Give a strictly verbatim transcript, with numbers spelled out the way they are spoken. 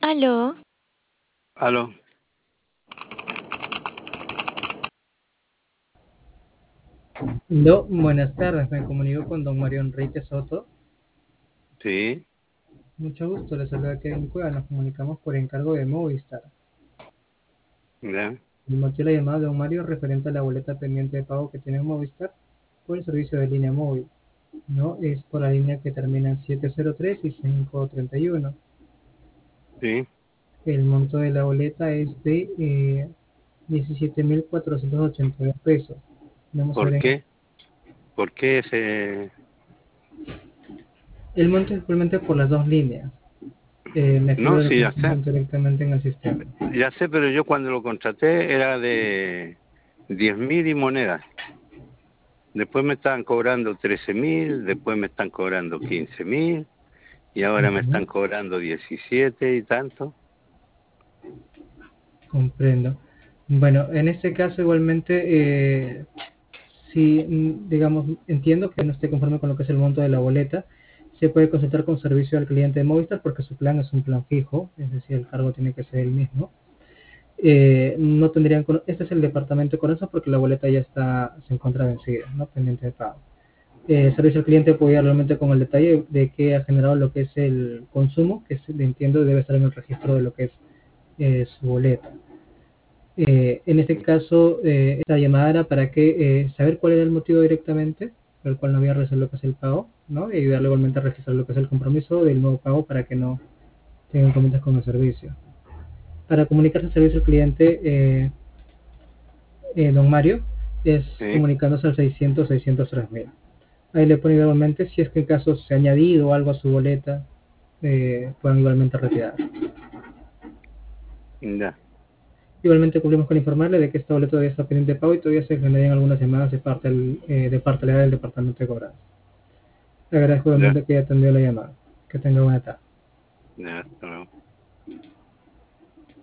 Aló, Aló, No, buenas tardes, me comunico con don Mario Enrique Soto. sí, Mucho gusto, le saluda Kevin Cueva, nos comunicamos por encargo de Movistar. ya, El motivo de la llamada de don Mario es referente a la boleta pendiente de pago que tiene Movistar por el servicio de línea móvil. No, es por la línea que termina en siete cero tres y cinco treinta y uno. sí. El monto de la boleta es de eh, diecisiete mil cuatrocientos ochenta y dos pesos. Vamos a ¿Por ver, qué? ¿Por qué ese...? el monto es simplemente por las dos líneas. Eh, me No, figura el sí, ya sé, conocimiento directamente en el sistema. ya sé, pero yo cuando lo contraté era de diez mil y monedas. Después me estaban cobrando trece mil, después me están cobrando quince mil y ahora me Ujú. están cobrando diecisiete y tanto. Comprendo. Bueno, en este caso igualmente, eh, si mm, digamos, entiendo que no esté conforme con lo que es el monto de la boleta, se puede consultar con servicio al cliente de Movistar porque su plan es un plan fijo, es decir, el cargo tiene que ser el mismo. Eh, no tendrían, cono- este es el departamento con eso porque la boleta ya está, se encuentra vencida, ¿no? Pendiente de pago. Eh, servicio al cliente puede ir realmente con el detalle de que ha generado lo que es el consumo, que es, entiendo debe estar en el registro de lo que es eh, su boleta. Eh, en este caso, eh, esta llamada era para que eh, saber cuál era el motivo directamente por el cual no había resuelto lo que es el pago, ¿no? Y ayudarle igualmente a registrar lo que es el compromiso del nuevo pago para que no tengan inconvenientes con el servicio. Para comunicarse al servicio al cliente, eh, eh, don Mario, es Sí, comunicándose al seiscientos seiscientos tres mil. Ahí le pone igualmente si es que en caso se ha añadido algo a su boleta, eh, puedan igualmente retirar. ya, Igualmente cumplimos con informarle de que esta boleta todavía está pendiente de pago y todavía se generarían algunas llamadas de parte del, eh, de parte legal del departamento de cobranza. Le agradezco ya, igualmente que haya atendido la llamada. Que tenga buena tarde. ya, hasta luego.